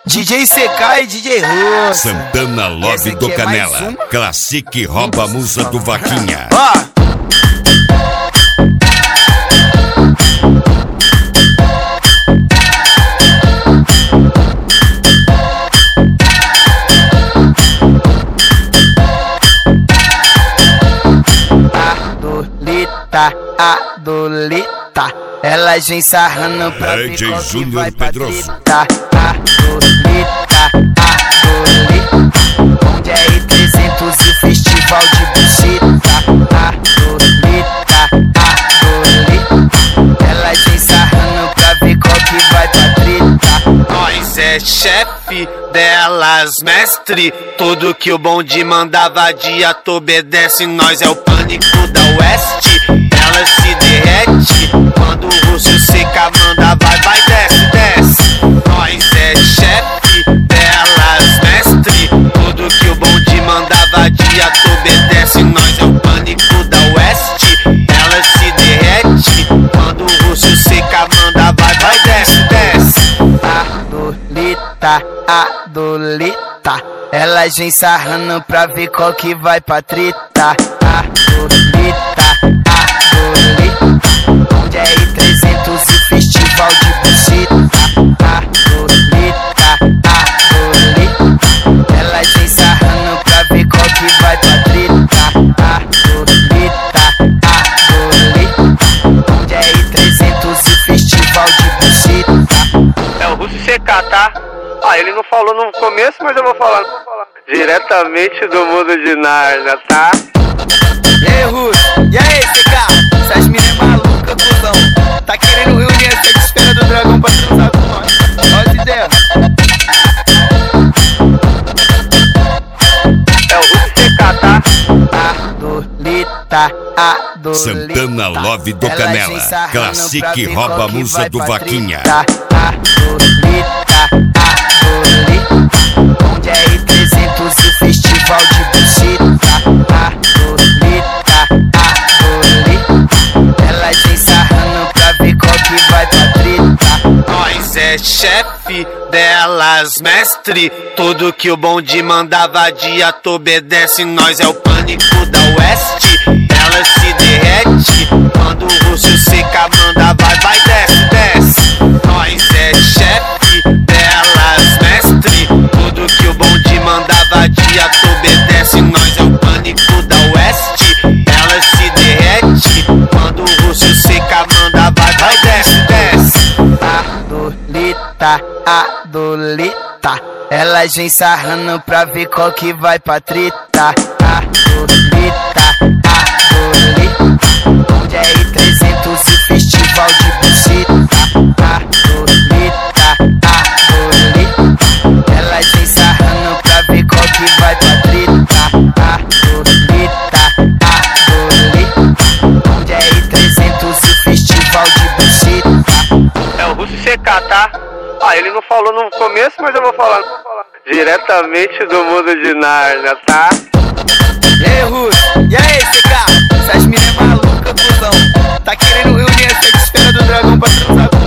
DJ CK e DJ Russo. Santana Love do Canela. Classic rouba a musa do Vaquinha. Adolita, elas vem sarrando pra ver DJ qual que Júnior vai pra Pedroso. treta. Adolita, onde é R300 e o festival de buceta. Adolita, elas vem sarrando pra ver qual que vai pra treta. Nós é chefe delas, mestre. Tudo que o bonde manda vadia, tu obedece. Nós é o pânico da Oeste. Ela se derrete quando o russo seca, manda vai, desce, desce. Nós é chefe delas, mestre. Tudo que o bonde manda vadia, tu obedece. Nós é o pânico da Oeste. Ela se derrete quando o russo seca, manda vai, desce, desce. Adolita, elas vem sarrando pra ver qual que vai pra treta. Adolita, onde é R300 e o festival de buceta. Adolita, elas vem sarrando pra ver qual que vai pra treta. Adolita, onde é R300 e o festival de buceta. É o Russo CK, tá? Ele não falou no começo, mas eu vou falar. Diretamente do mundo de Nárnia, tá? E aí, Russo? E aí, CK? Essas minas malucas, cuzão. Tá querendo reunir essa esfera do dragão pra transar com nós. Olha as ideias. É o Russo CK, tá? Adolita, Santana Love do Canela. Classic rouba a musa do Vaquinha. Adolita, onde é R300 e o festival de buceta. Adolita, elas vem sarrando pra ver qual que vai pra treta. Nós é chefe delas, mestre. Tudo que o bonde manda vadia, tu obedece. Nós é o pânico da Oeste. Ela se derrete quando o russo seca, manda vai, desce, desce. Nós é chefe delas, mestre. Tudo que o bonde manda vadia, tu obedece. Nós é o pânico da Oeste. Ela se derrete quando o russo seca, manda vai, desce, desce. Adolita, elas vem sarrando pra ver qual que vai pra treta. Adolita, onde é R300 e o festival de buceta. Adolita, elas vem sarrando pra ver qual que vai pra treta. Adolita, onde é R300 e o festival de buceta. É o Russo CK, tá? Ele não falou no começo, mas eu vou falar. Diretamente do mundo de Nárnia, tá? E aí, Russo? E aí, CK? Essas minas malucas, cuzão. Tá querendo reunir essa esfera do dragão pra transar com